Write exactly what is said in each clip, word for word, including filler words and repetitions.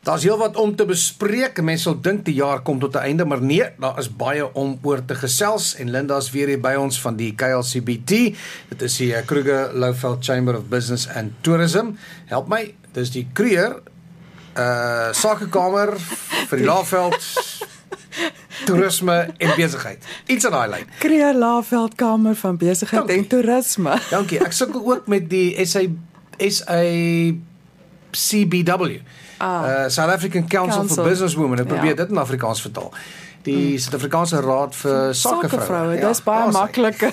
Daar's heel wat om te bespreek. Mense sal dink die jaar kom tot 'n einde, maar nee, daar is baie om oor te gesels en Linda's weer hier by ons van die K L C B T. Dit is die Kruger Lowveld Chamber of Business and Tourism. Help my, dis die Kruger uh sakekamer vir die Lowveld toerisme en besigheid. Iets aan daai lyn. Kruger Lowveld Kamer van Besigheid Dankie. en Toerisme. Dankie. Ek sukkel ook met die S A S A C B W. Ah, uh, South African Council, Council. for Businesswomen. Ek probeer Ja. dit in Afrikaans vertaal. Die Suid-Afrikaanse Raad vir Sakevroue. Sakevroue, dis baie maklik.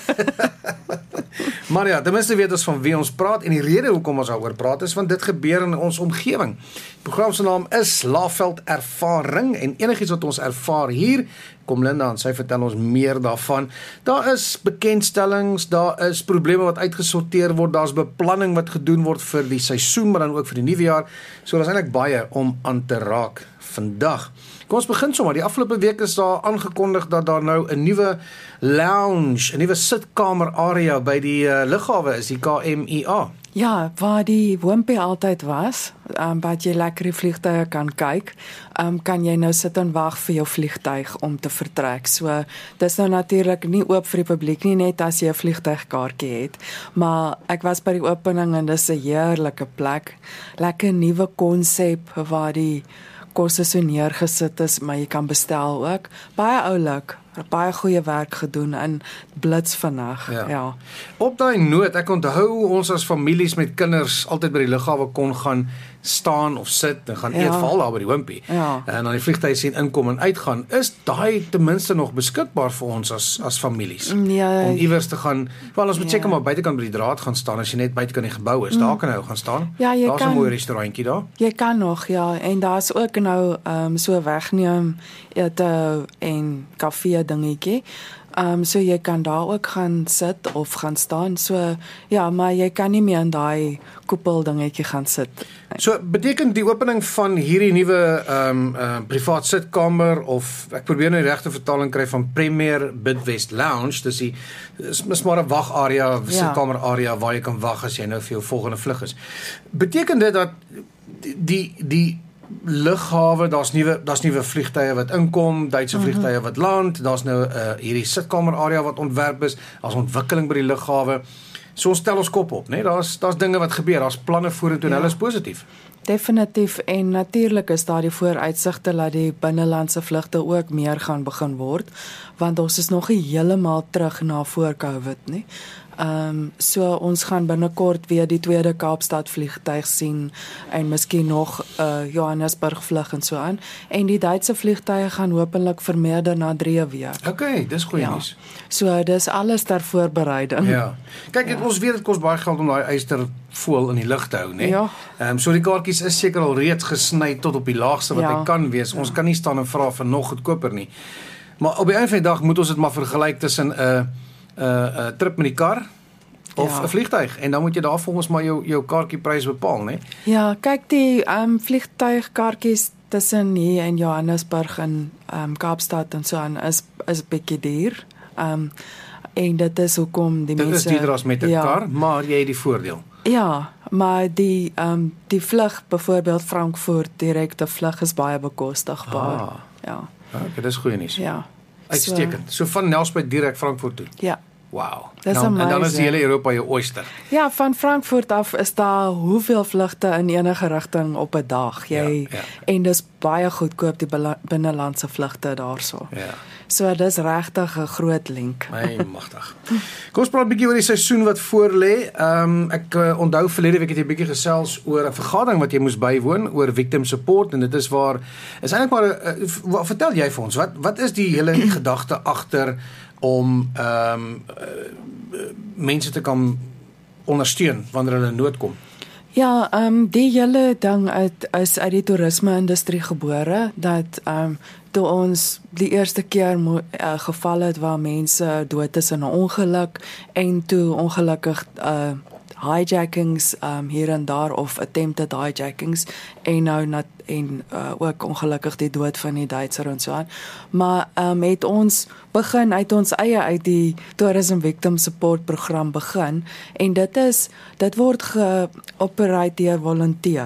Maar ja, ten minste weet ons van wie ons praat en die rede hoekom ons daaroor praat is want dit gebeur in ons omgewing. Die program se naam is Lowveld Ervaring en enigiets wat ons ervaar hier, kom Linda en sy vertel ons meer daarvan. Daar is bekendstellings, daar is probleme wat uitgesorteer word, daar's beplanning wat gedoen word vir die seisoen, maar dan ook vir die nuwe jaar. So daar's eintlik baie om aan te raak vandag. Kom ons begin sommer. Die afgelope week is daar aangekondig dat daar nou 'n nuwe lounge, 'n nuwe sitkamer area by die uh, lughawe is, die K M I A. Ja, waar die woompie altyd was, um, wat jy lekker die vliegtuie kan kyk, um, kan jy nou sit en wag vir jou vliegtuig om te vertrek. So, dis nou natuurlik nie oop vir die publiek nie, net as jy 'n vliegtuigkaartjie het. Maar ek was by die opening en dis 'n heerlike plek. Lekker nuwe konsep waar die kosse so neergesit is, maar jy kan bestel ook. Baie oulik, baie goeie werk gedoen en blits vinnig. Ja. ja. Op daai noot, ek onthou ons as families met kinders altyd by die lughawe kon gaan staan of sit en gaan Ja. eet veral daar by die wimpie. Ja. En dan die vliegtuig sien inkom en uitgaan. Is daai ten minste nog beskikbaar vir ons as as families? Ja, Om iewers te gaan, wel ons moet Ja. seker maar buitekant by die draad gaan staan as jy net buitekant die gebou is. Daar kan jy gaan staan. Ja, jy Daar's 'n kan- mooi restaurantjie daar. Jy kan nog, ja, en daar's ook nou um, so wegneem ete en kafee dingetjie. Um, so jy kan daar ook gaan sit of gaan staan. So ja, maar jy kan nie meer in daai koepel dingetjie gaan sit. So beteken die opening van hierdie nuwe ehm um, uh, privaat sitkamer of ek probeer nou die regte vertaling kry van Premier Bidwest Lounge, dis die is mis maar 'n wagarea, sitkamer area waar jy kan wag as jy nou vir jou volgende vlug is. Beteken dit dat die die lughawe, daar's nuwe daar's nuwe vliegtye wat inkom, Duitse vliegtye wat land, daar's nou 'n uh, hierdie sitkamer area wat ontwerp is, daar's ontwikkeling by die lughawe. So ons stel ons kop op, né? Daar's daar's dinge wat gebeur, daar's planne vorentoe en Ja. hulle is positief. Definitief, en natuurlik is daar die vooruitsigte dat die binnelandse vlugte ook meer gaan begin word, want ons is nog nie heeltemal terug na voor Covid nie. Ehm um, so ons gaan binnekort weer die tweede Kaapstad vliegtuig sien en miskien nog 'n uh, Johannesburg vlug en so aan, en die Duitse vliegtuie gaan hopelik vermeerder na drie weer. Okay, dis goeie Ja. nuus. So dis alles ter voorbereiding. Ja. Kyk, ja. ons weet dit kos baie geld om daai eystervoël in die lug te hou, né? Ja. Ehm um, so die kaartjies is seker al reeds gesny tot op die laagste wat Ja. hy kan wees. Ons ja. kan nie staan en vra vir nog goedkoper nie. Maar op die einde van die dag moet ons dit maar vergelyk tussen 'n uh, 'n uh, uh, trip met die kar of 'n Ja. vliegtuig en dan moet jy daar volgens my jou jou kaartjieprys bepaal, né? Ja, kyk, die um, vliegtuigkaartjies tussen hier in Johannesburg en um, Kaapstad en so aan is is bietjie duur. Um, en dit is hoekom die Dit mense is duurder as met 'n ja, kar, maar jy het die voordeel. Ja, maar die um, die vlug, byvoorbeeld Frankfurt direkte vlug is baie bekostigbaar. Ah. Ja. Okay, dis goeie nuus. Ja. Uitstekend. So, so van Nelspruit direk Frankfurt toe. Ja. Wow. Dis Nou, en dan is amazing. die hele Europa jou oyster. Ja, van Frankfurt af is daar hoeveel vlugte in enige rigting op 'n dag. Jy Ja, ja. en dis baie goedkoop die bela- binnelandse vlugte daarso. Ja. So dis regtig 'n groot link. My magtig. Kom ons praat 'n bietjie oor die seisoen wat voorlê. Ehm um, ek uh, onthou verlede week het jy 'n bietjie gesels oor 'n vergadering wat jy moes bywoon oor victim support en dit is waar is eintlik maar uh, uh, vertel jy vir ons wat wat is die hele gedagte agter om ehm um, uh, mense te kan ondersteun wanneer hulle in nood kom? Ja, ehm um, die hele ding uit is uit die toerisme-industrie gebore dat ehm um, toe ons die eerste keer mo- uh, geval het waar mense dood is in 'n ongeluk en toe ongelukkig uh hijackings um, hier en daar of attempted hijackings en nou nat, en uh, ook ongelukkig die dood van die Duitser en so aan. Maar um, het ons begin uit ons eie uit die Tourism Victim Support program begin en dit is dit word geoperate deur volonteërs.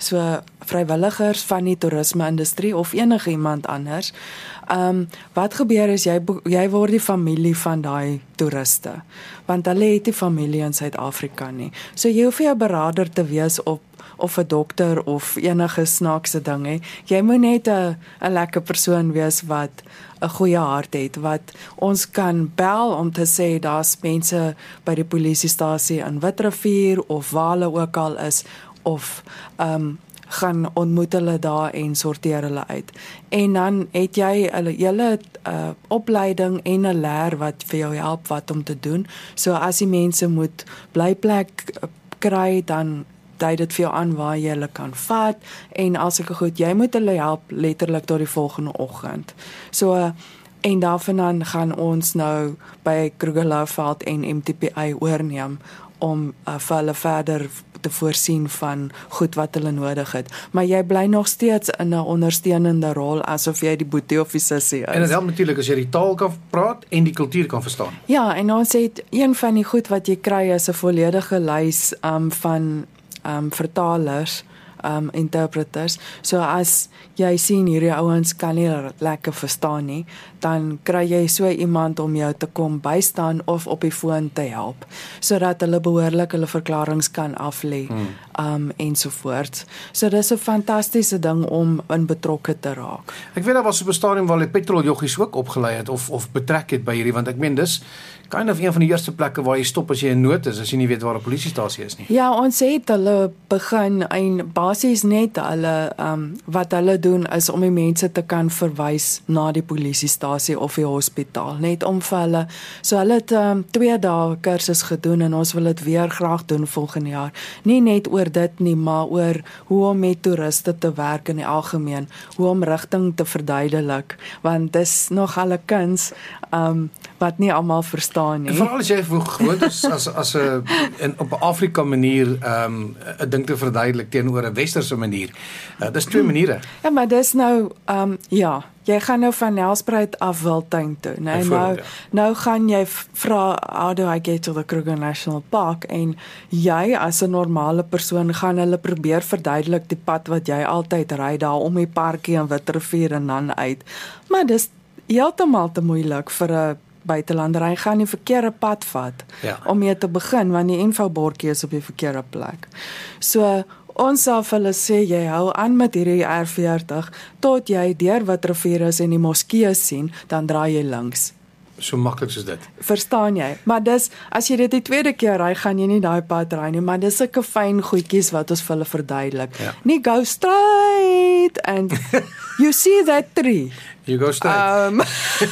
so vrywilligers van die toerisme-industrie of enige iemand anders. Um, wat gebeur is, jy, jy word die familie van daai toeriste, want hulle het die familie in Suid-Afrika nie. So jy hoef nie 'n beraader te wees op of 'n dokter of enige snaakse ding hê. Jy moet net 'n 'n lekker persoon wees wat 'n goeie hart het, wat ons kan bel om te sê daar's mense by die polisiestasie in Witrifuur of waar hulle ook al is, of um, gaan ontmoet hulle daar en sorteer hulle uit. En dan het jy 'n hele uh, opleiding en 'n leer wat vir jou help wat om te doen. So as die mense moet blyplek kry, dan dui dit vir jou aan waar jy hulle kan vat, en as ek goed, jy moet hulle help letterlik tot die volgende oggend. So, en daarvandaan gaan ons nou by Krugerlouveld en M T P I oorneem om uh, vir hulle verder te voorsien van goed wat hulle nodig het. Maar jy bly nog steeds in 'n ondersteunende rol asof jy die boetie of die sussie is. En dit help natuurlik as jy die taal kan praat en die kultuur kan verstaan. Ja, en ons het een van die goed wat jy kry is 'n volledige lys um, van um, vertalers, um, interpreters. So as jy sien hierdie ouens kan nie lekker verstaan nie, dan kry jy so iemand om jou te kom bystaan of op die foon te help, sodat hulle behoorlik hulle verklaringe kan aflê, hmm. um, ensovoorts. So dis 'n fantastiese ding om in betrokke te raak. Ek weet daar was op 'n stadium waar hulle petroljoggies ook opgelei het of of betrek het by hierdie, want ek meen dis kind of een van die eerste plekke waar jy stop as jy in nood is, as jy nie weet waar 'n polisiestasie is nie. Ja, ons het hulle begin en basies net hulle um, wat hulle doen is om die mense te kan verwys na die polisiestasie of die hospitaal, net om vir hulle, so hulle het um, twee dae kursus gedoen en ons wil dit weer graag doen volgende jaar. Nie net oor dit nie, maar oor hoe om met toeriste te werk in die algemeen, hoe om rigting te verduidelik, want dis nog al 'n kuns um, wat nie almal verstaan nie. En veral as jy gewoond is as as 'n in op 'n Afrika manier um, 'n ding te verduidelik teenoor 'n westerse manier. Uh, dis twee maniere. Ja, maar dis nou um, ja, jy gaan nou van Nelspruit af Wildtuin toe, nee, nou, ja. nou gaan jy vra, how do I get to the Kruger National Park, en jy as 'n normale persoon gaan hulle probeer verduidelik die pad wat jy altyd ry daar om die parkie in Witrifuur en dan uit, maar dis heeltemal te moeilik vir 'n buitelander, hy gaan die verkeerde pad vat, ja. om mee te begin, want die infobordjie is op die verkeerde plek. So, ons sal vir hulle sê, jy hou aan met hierdie R veertig, tot jy deur Witrifuur is en die moskee sien, dan draai jy links. So maklik soos dit. Verstaan jy? Maar dis, as jy dit die tweede keer ry, gaan jy nie daai pad ry nie, maar dis sulke fyn goedjies wat ons vir hulle verduidelik. Ja. Nie go straight, and you see that tree. You go straight. Um,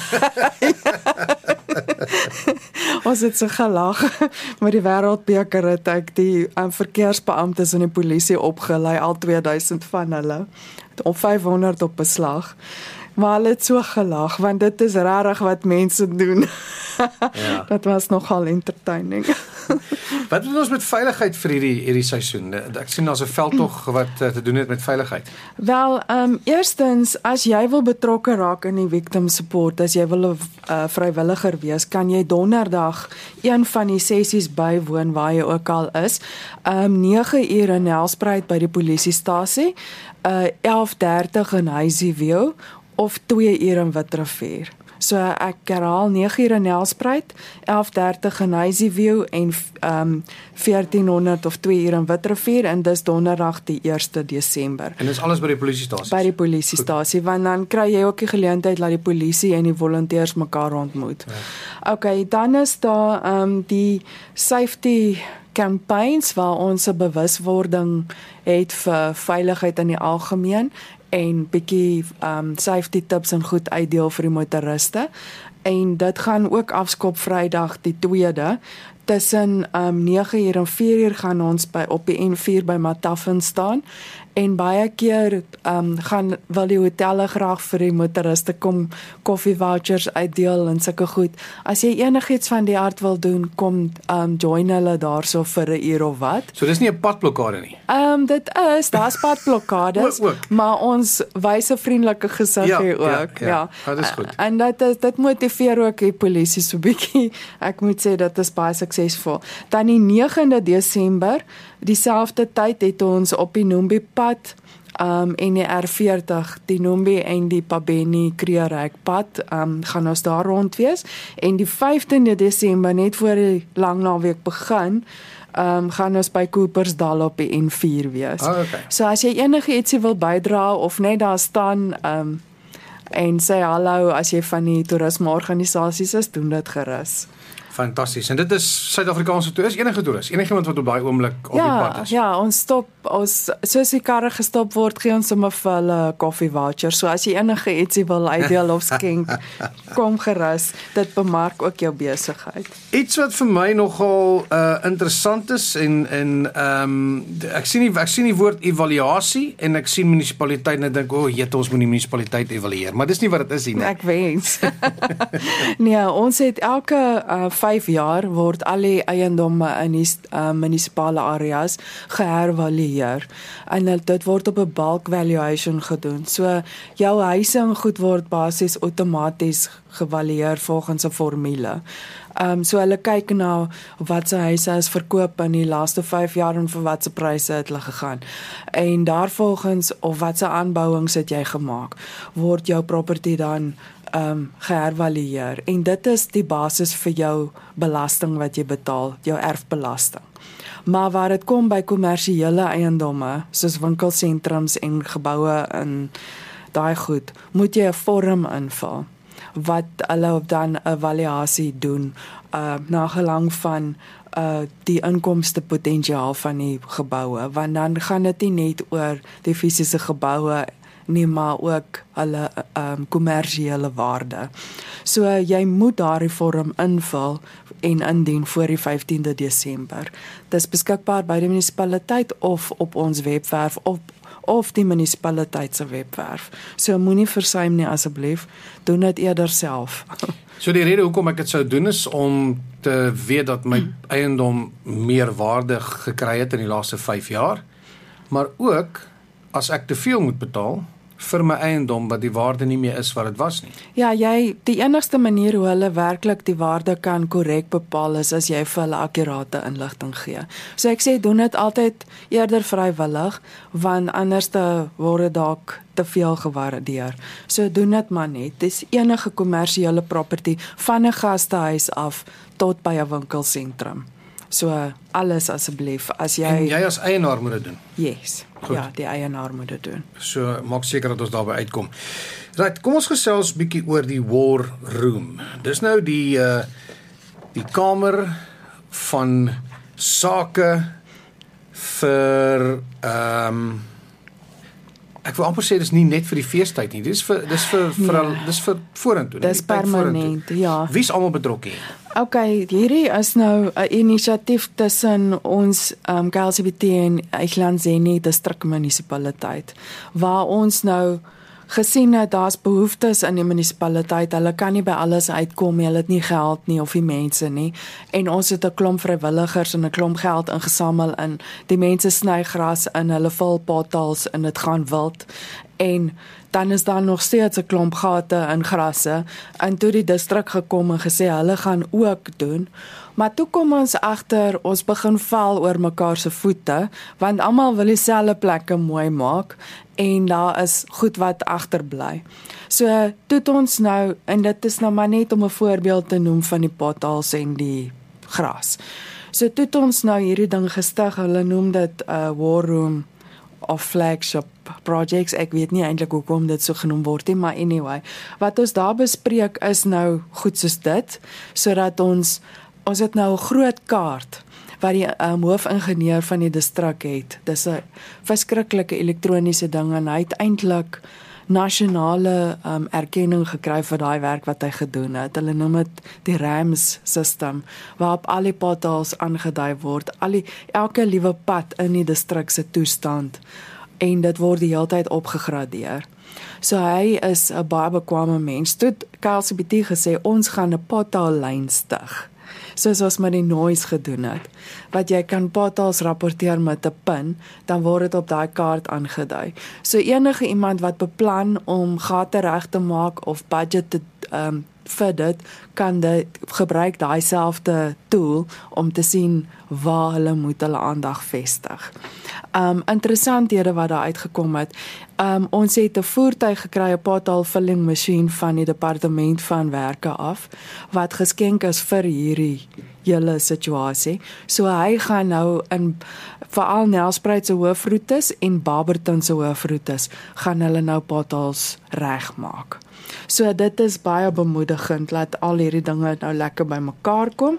ons het so gelag met die wêreldbeker het ek die um, verkeersbeamptes en die polisie opgelei, al twee duisend van hulle, op vyfhonderd op beslag. Maar hulle het so gelag, want dit is rarig wat mense doen. Ja. Dat was nogal entertaining. Wat doen ons met veiligheid vir hierdie hierdie seisoen? Ek sien daar's 'n veldtog wat uh, te doen het met veiligheid. Wel, um, eerstens, as jy wil betrokke raak in die victim support, as jy wil 'n uh, vrywilliger wees, kan jy donderdag een van die sessies bywoon waar jy ook al is. Um, nege uur in Nelspruit by die polisiestasie, uh, elf dertig in Hazyview, of twee uur in Witrifuur. So ek herhaal nege uur in Nelspruit, elf dertig in Hazyview en um, veertien honderd of twee uur in Witrifuur, en dis donderdag die eerste Desember. En dis alles by die polisiestasie? By die polisiestasie, want dan kry jy ook die geleentheid dat die polisie en die volonteërs mekaar ontmoet. Ja. Okay, dan is daar um, die safety campaigns waar ons 'n bewuswording het vir veiligheid in die algemeen, en bietjie um, safety tips en goed uitdeel vir die motoriste. En dit gaan ook afskop Vrydag die tweede. Tussen um, nege uur en vier uur gaan ons by, op die N vier by Mataffin staan. En baie keer um, gaan wil die hotelle graag vir die motoriste kom koffie vouchers uitdeel en sulke goed. As jy enigiets van die aard wil doen, kom um, join hulle daarso vir 'n uur of wat. So dis nie 'n padblokkade nie? Um, dit is, daar's padblokkades, maar ons wys 'n vriendelike gesig ja, hier ook. Ja, ja. ja. ja dit is goed. En dit is, dit motiveer ook die polisie so bietjie. Ek moet sê dit is baie suksesvol. Dan die negende Desember dieselfde tyd het ons op die Nombi pad Um, en die R veertig, die Nombi en die Pabeni Kreerijk pad, um, gaan ons daar rond wees. En die vyftiende Desember, net voor die lang naweek begin, um, gaan ons by Coopersdal op die N vier wees. Oh, okay. So as jy enige ietsie wil bydra, of net daar staan, um, en sê hallo, as jy van die toerismeorganisasies is, doen dit gerus. Fantasties. En dit is Suid-Afrikaanse toerist, enige toerist, enige iemand wat op daai oomblik op ja, die pad is. Ja, ons stop, ons, soos die karre gestop word, gee ons sommer vir hulle koffie voucher. So as jy enige ietsie wil uitdeel of skenk, kom gerus. Dit bemark ook jou besigheid. Iets wat vir my nogal uh, interessant is en en ehm um, ek sien die ek sien die woord evaluasie en ek sien munisipaliteit en ek dink o, oh, jette, ons moet die munisipaliteit evalueer, maar dis nie wat dit is nie. Ek wens. Nee, ons het elke uh, vyf jaar word al die eiendomme in die uh, munisipale areas gehervalueer en dit word op 'n bulk valuation gedoen. So jou huise en goed word basies outomaties gevalueer volgens 'n formule. Um, so hulle kyk na wat se huise is verkoop in die laaste vyf jaar en vir wat se pryse het hulle gegaan. En daarvolgens of wat se aanbouings het jy gemaak, word jou property dan um, gehervalueer. En dit is die basis vir jou belasting wat jy betaal, jou erfbelasting. Maar waar dit kom by kommersiële eiendomme, soos winkelsentrums en geboue en daai goed, moet jy 'n vorm invul wat hulle dan 'n evaluasie doen uh, na gelang van uh, die inkomste potensiaal van die geboue, want dan gaan dit nie net oor die fisiese geboue nie, maar ook hulle um, kommersiële waarde. So jy moet daardie vorm invul en indien voor die vyftiende Desember. Dit is beskikbaar by die munisipaliteit of op ons webwerf of of die munisipaliteit se webwerf. So moenie versuim nie asseblief, doen dit eerder self. So die rede hoekom ek dit sou doen is om te weet dat my mm. eiendom meer waarde gekry het in die laaste vyf jaar, maar ook as ek te veel moet betaal vir my eiendom wat die waarde nie meer is wat dit was nie. Ja, jy die enigste manier hoe hulle werklik die waarde kan korrek bepaal is as jy vir hulle akkurate inligting gee. So ek sê doen dit altyd eerder vrywillig, want anders te word dit dalk te veel gewaardeer. So doen dit maar net. Dis enige kommersiële property van 'n gastehuis af tot by 'n winkelsentrum. So alles asseblief as jy En jy as eienaar moet dit doen. Yes. Goed. Ja, die eienaar moet dit doen. So maak seker dat ons daarby uitkom. Right, kom ons gesels bietjie oor die war room. Dis nou die uh die kamer van sake vir ehm um, ek wil amper sê dis nie net vir die feestyd nie. Dis vir dis vir vir al nee. dis vir vorentoe. Dis permanent, ja. Wie's almal betrokke hier? Okay, hierdie is nou 'n inisiatief tussen ons um, K L C B T en Elandeni distrikmunisipaliteit waar ons nou gesien het daar's behoeftes in die munisipaliteit. Hulle kan nie by alles uitkom nie. Hulle het nie geld nie of die mense nie. En ons het 'n klomp vrywilligers en 'n klomp geld ingesamel in die mense sny gras in, hulle vul potholes en dit gaan wild. En dan is daar nog steeds 'n klomp gate in grasse en toe die distrik gekom en gesê hulle gaan ook doen. Maar toe kom ons agter ons begin val oor mekaar se voete want almal wil dieselfde plekke mooi maak en daar is goed wat agterbly. So toe het ons nou en dit is nou maar net om 'n voorbeeld te noem van die potholes en die gras. So toe het ons nou hierdie ding gestig. Hulle noem dit 'n uh, war room of flagship projects, ek weet nie eintlik hoekom dit so genoem word nie, maar anyway, wat ons daar bespreek is nou goed soos dit, sodat ons, ons het nou 'n groot kaart, wat die um, hoofingenieur van die distrik het, dis 'n verskriklike elektroniese ding, en hy het eintlik nasionale um, erkenning gekry vir daai werk wat hy gedoen het. Hulle noem dit die RAMS system, waarop al die potholes aangedui word, al die, elke liewe pad in die distrik se toestand, en dit word die hele tyd opgegradeer. So hy is 'n baie bekwame mens. Toe K L C B T gesê, ons gaan 'n pothole lyn stig, soos ons met die noise gedoen het, wat jy kan potholes rapporteer met 'n pin, dan word dit op daai kaart aangedui. So enige iemand wat beplan om gate reg te maak of budget te um, vir dit kan dit gebruik daai selfde tool om te sien waar hulle moet hulle aandag vestig. Um interessanthede wat daar uitgekom het. Um ons het 'n voertuig gekry, 'n pothole filling masjien van die departement van werke af wat geskenk is vir hierdie hele situasie. So hy gaan nou in veral Nelspruit se hoofroetes en Barberton se hoofroetes gaan hulle nou potholes regmaak. So dit is baie bemoedigend dat al hierdie dinge nou lekker bymekaar kom.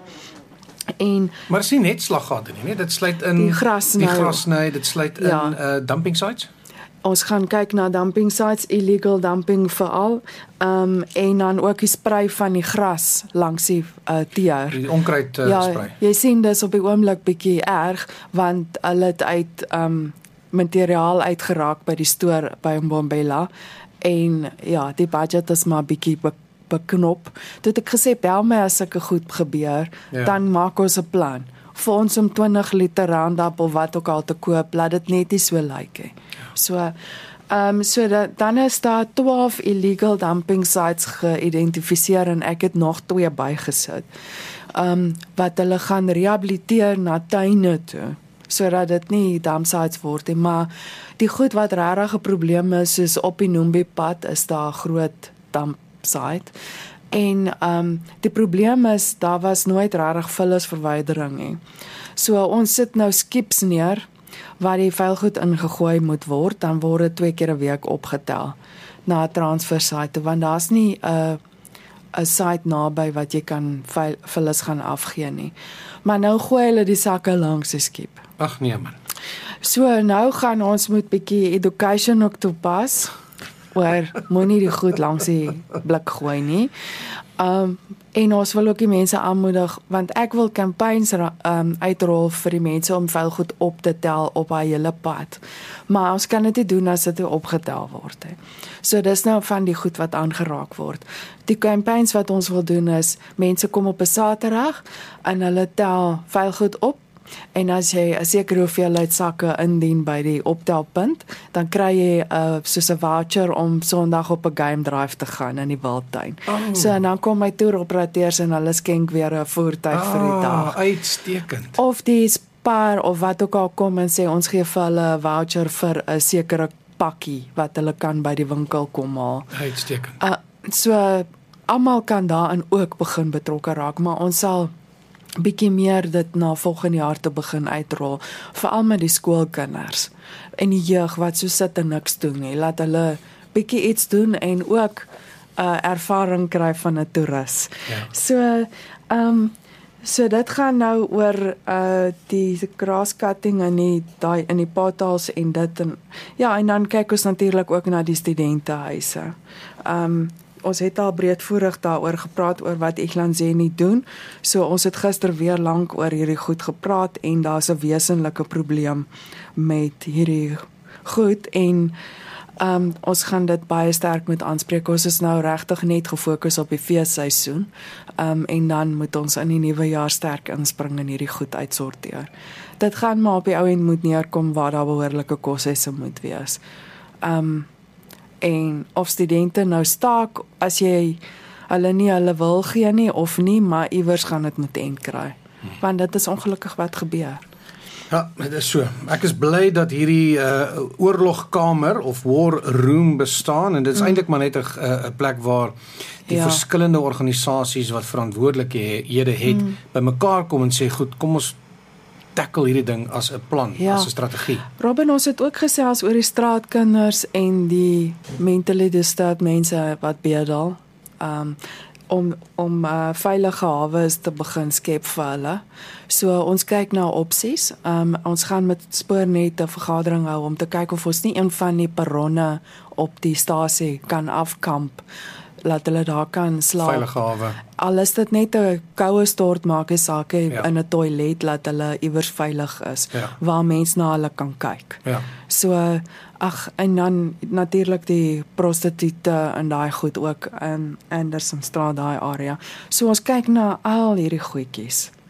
En maar is nie net slaggate nie, nee, dit sluit in die grasny, die grasny dit sluit in ja. uh, dumping sites. Ons gaan kyk na dumping sites, illegal dumping veral, um, en dan ook die sprei van die gras langs die uh, teer. Die onkruid uh, ja, sprei. Jy sien dis op die oomblik bietjie erg, want hulle het uit um, materiaal uitgeraak by die stoor by Mbombela, en ja, die budget is maar bietjie be beknop. Toe het ek gesê, bel my as sulke goed gebeur, ja. Dan maak ons 'n plan. Vir ons om twintig liter Roundup of wat ook al te koop, laat dit net nie so lyk nie. So, um, so dat, dan is daar twaalf illegal dumping sites geïdentifiseer en ek het nog twee bygesit. Um, wat hulle gaan rehabiliteer na tuine toe, sodat dit nie dump sites word nie. Maar die goed wat regtig 'n probleem is, soos op die Nombi pad is daar 'n groot dump site. En um, die probleem is, daar was nooit regtig vullisverwydering nie. So ons sit nou skips neer, waar die vuilgoed ingegooi moet word, dan word dit twee keer 'n week opgetel na 'n transfer site, want daar's nie 'n uh, 'n site naby wat jy kan vullis gaan afgee nie. Maar nou gooi hulle die sakke langs die skip. Ag nee man. So nou gaan ons moet bietjie education ook toepas, oor moenie die goed langs die blik gooi nie. Um, en ons wil ook die mense aanmoedig, want ek wil campaigns um, uitrol vir die mense om vuil goed op te tel op haar hele pad. Maar ons kan dit nie doen as dit nie opgetel word. He. So dis nou van die goed wat aangeraak word. Die campaigns wat ons wil doen is, mense kom op 'n Saterdag en hulle tel vuil goed op. En as jy 'n sekere hoeveelheid sakke indien by die optelpunt, dan kry jy uh, soos 'n voucher om Sondag op 'n game drive te gaan in die Wildtuin. Oh. So en dan kom my toeroperateurs en hulle skenk weer 'n voertuig oh, vir die dag. Uitstekend. Of die Spar of wat ook al kom en sê ons gee vir hulle 'n voucher vir 'n sekere pakkie wat hulle kan by die winkel kom haal. Uitstekend. Uh, so almal kan daarin ook begin betrokke raak, maar ons sal bietjie meer dit na volgende jaar te begin uitrol, veral met die skoolkinders en die jeug wat so sit en niks doen nie, laat hulle bietjie iets doen en ook uh, ervaring kry van 'n toerist. Ja. So, um, so dit gaan nou oor uh, die grass cutting in die, die, in die potholes en dit, en, ja, en dan kyk ons natuurlik ook na die studentehuise. Um, Ons het al breedvoerig daaroor gepraat oor wat Eglantini doen. So ons het gister weer lank oor hierdie goed gepraat en daar's 'n wesenlike probleem met hierdie goed en um, ons gaan dit baie sterk moet aanspreek. Ons is nou regtig net gefokus op die feesseisoen um, en dan moet ons in die nuwe jaar sterk inspring en hierdie goed uitsorteer. Dit gaan maar op die ou end moet neerkom waar daar behoorlike koshuise moet wees. Um, en of studente nou staak, as jy hulle nie hulle wil gee nie, of nie, maar iewers gaan dit moet end kry. Want dit is ongelukkig wat gebeur. Ja, dit is so. Ek is bly dat hierdie uh, oorlogkamer of war room bestaan, en dit is mm. eintlik maar net 'n uh, plek waar die ja. verskillende organisasies wat verantwoordelikhede het, mm. bymekaar kom en sê, goed, kom ons tackle hierdie ding as 'n plan, ja. as 'n strategie. Robin, ons het ook gesels oor die straatkinders en die mentally disturbed mense wat bedel, um, om om uh, veilige hawes te begin skep vir hulle. So ons kyk na opsies. Um, ons gaan met Spoornet 'n vergadering hou om te kyk of ons nie een van die perronne op die stasie kan afkamp, laat hulle daar kan slaap. Veilige hawe. Al is dit net 'n koue stort maak is sake ja. in 'n toilet, laat hulle iewers veilig is, ja. waar mense na hulle kan kyk. Ja. So, ag, en dan natuurlik die prostituie en daai goed ook in Andersonstraat, daai area. So ons kyk na al hierdie goedjies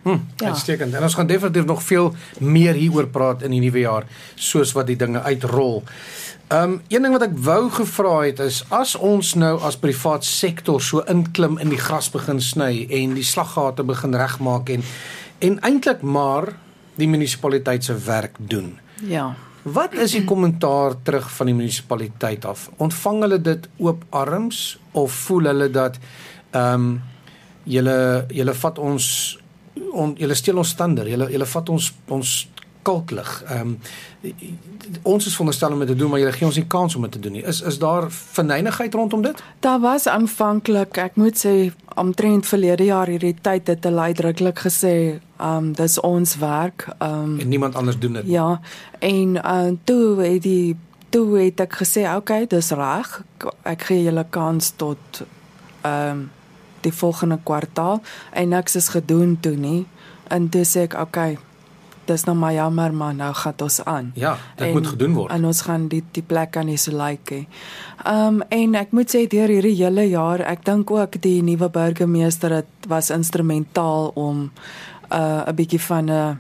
Hmm, Ja. uitstekend. En ons gaan definitief nog veel meer hieroor praat in die nuwe jaar, soos wat die dinge uitrol. Um, een ding wat ek wou gevra het is, as ons nou as privaat sektor so inklim in die gras begin sny en die slaggate begin regmaak en, en eintlik maar die munisipaliteit se werk doen. Ja. Wat is die kommentaar terug van die munisipaliteit af? Ontvang hulle dit oop arms of voel hulle dat ehm um, julle julle vat ons on, julle steel ons stander, julle julle vat ons ons kalklig. Ehm um, ons is veronderstel om dit te doen, maar julle gee ons nie kans om dit te doen nie. Is is daar venynigheid rondom dit? Daar was aanvanklik, ek moet sê, omtrent verlede jaar hierdie tyd het hulle uitdruklik gesê, um dis ons werk. Um En niemand anders doen dit. Ja, en uh, toe het die toe het ek gesê, oké, okay, dis reg. Ek gee julle kans tot um die volgende kwartaal en niks is gedoen toe nie. En toe sê ek, oké, okay, dis nou maar jammer, maar nou gaan ons aan. Ja, dit en, moet gedoen word. En ons gaan die die plek aan nie so lyk nie. Um en ek moet sê deur hierdie hele jaar, ek dink ook die nuwe burgemeester het was instrumentaal om 'n uh, 'n bietjie van 'n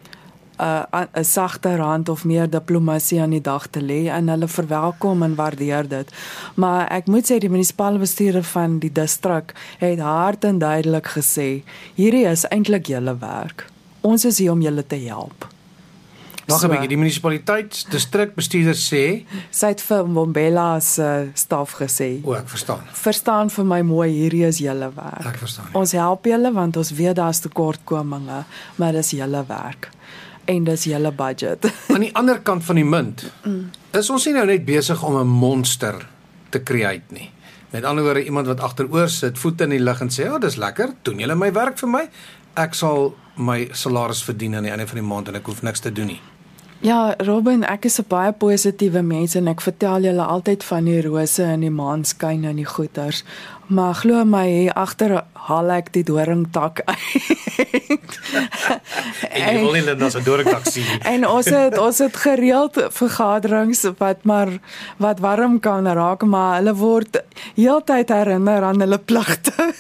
'n 'n sagter hand of meer diplomatie aan die dag te lê en hulle verwelkom en waardeer dit. Maar ek moet sê die munisipale bestuurder van die distrik het hard en duidelik gesê, hierdie is eintlik julle werk. Ons is hier om julle te help. Wag 'n So, bietjie, die munisipaliteit distrikbestuurder sê, sy het vir Mbombela se staf gesê, o, ek verstaan. verstaan vir my mooi, hierdie is julle werk. Ek verstaan. Ons help julle want ons weet daar's tekortkominge, maar dis julle werk. En dis julle budget. Aan die ander kant van die munt, mm. is ons nie nou net besig om 'n monster te create nie. Met ander woorde, iemand wat agteroor sit, voete in die lug en sê, "Ja, oh, dis lekker, doen julle my werk vir my. Ek sal my salaris verdien aan die einde van die maand en ek hoef niks te doen nie." Ja, Robin, ek is 'n baie positiewe mens en ek vertel julle altyd van die rose en die maanskyn en die goeters. Maar glo my, hier agter haal ek die doringtak uit. En jy wil nie dat ons 'n doringtak sien nie. En ons het ons het gereeld vergaderings wat maar wat warm kan raak, maar hulle word heeltyd herinner aan hulle pligte.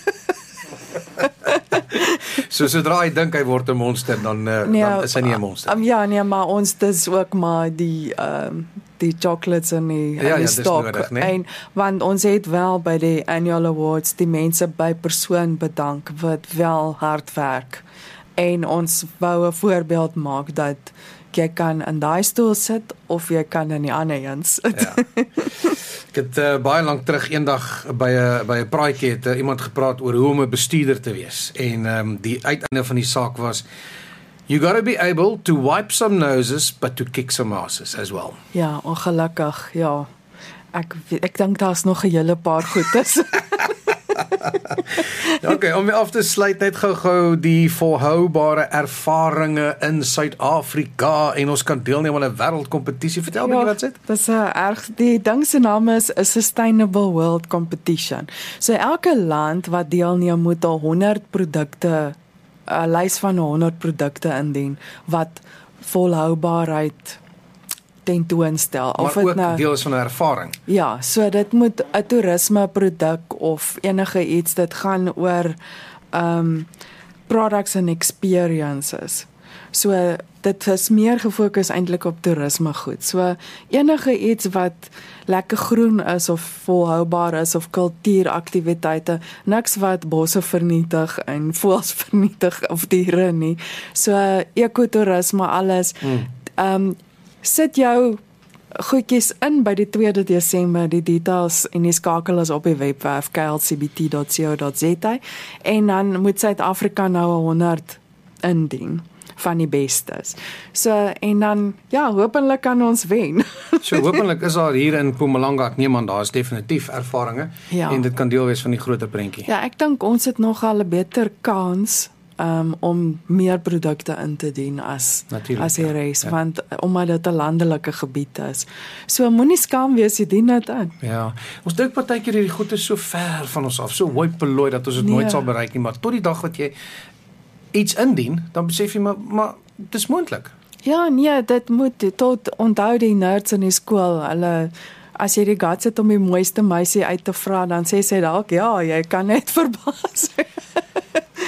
So sodra hy dink hy word 'n monster, dan uh, Nee, dan is hy nie 'n monster. Um, ja, nee, maar ons dis ook maar die ehm um, die chocolates en die, Ja, en ja, die dis stok. nodig, nee. En want ons het wel by die annual awards die mense by persoon bedank wat wel hard werk. En ons wou 'n voorbeeld maak dat jy kan in daai stoel sit of jy kan in die ander een sit. Ja. Ek het uh, baie lank terug eendag by 'n by 'n praatjie het uh, iemand gepraat oor hoe om 'n bestuurder te wees. En ehm um, die uiteinde van die saak was, you got to be able to wipe some noses but to kick some asses as well. Ja, ongelukkig, ja. Ek ek dink daar's nog 'n hele paar goedes. Okay, om weer af te sluit, net gou-gou die volhoubare ervarings in Suid-Afrika en ons kan deelneem aan 'n wêreldkompetisie. Vertel my Ja, wat dit? Dis 'n erg die ding se naam is 'n Sustainable World Competition. So elke land wat deelneem moet al honderd produkte 'n lys van honderd produkte indien wat volhoubaarheid tentoonstel. Maar het ook nou, deel is van 'n ervaring. Ja, so dit moet 'n toerisme produk of enige iets, dit gaan oor um products and experiences. So dit is meer gefokus eintlik op toerisme goed. So enige iets wat lekker groen is of volhoubaar is of kultuuraktiwiteite, niks wat bosse vernietig en voëls vernietig of diere nie. So ekotourisme alles. Hmm. Um sit jou goedjies in by die tweede Desember, die details en die skakel is op die webwerf k l c b t dot co dot z a en dan moet Suid-Afrika nou honderd indien van die bestes. So en dan ja, hopelik kan ons wen. So hopelik is daar hier in Mpumalanga, ek neem aan daar is definitief ervarings Ja. en dit kan deel wees van die groter prentjie. Ja, ek dink ons het nogal 'n beter kans um, om meer produkte in te dien as Natuurlijk, as die ja, res, ja. want omdat dit 'n landelike gebied is. So moenie skaam wees, jy dien dit in. Ja, ons dink partykeer hierdie goed is so ver van ons af, so hoipeloi dat ons dit Nee. nooit sal bereik nie, maar tot die dag wat jy iets indien, dan besef jy maar maar dis moontlik. Ja, nee, dit moet tot onthou die nerds in die skool, hulle as jy die guts het om die mooiste meisie uit te vra, dan sê sy dalk ja, jy kan net verbaas.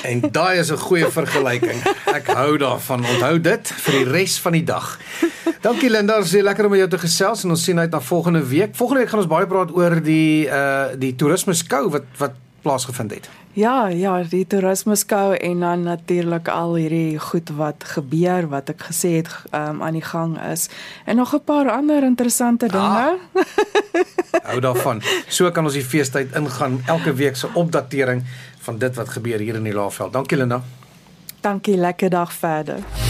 En daai is 'n goeie vergelyking. Ek hou daarvan. Onthou dit vir die res van die dag. Dankie Linda, dit is lekker om met jou te gesels en ons sien uit na volgende week. Volgende week gaan ons baie praat oor die uh die toerisme skou wat wat plaasgevind het. Ja, ja, die toerisme skou en dan natuurlik al hierdie goed wat gebeur, wat ek gesê het um, aan die gang is. En nog 'n paar ander interessante dinge. Ah, hou daarvan. So kan ons die feestyd ingaan, elke week se opdatering van dit wat gebeur hier in die Laagveld. Dankie Linda. Dankie, lekker dag verder.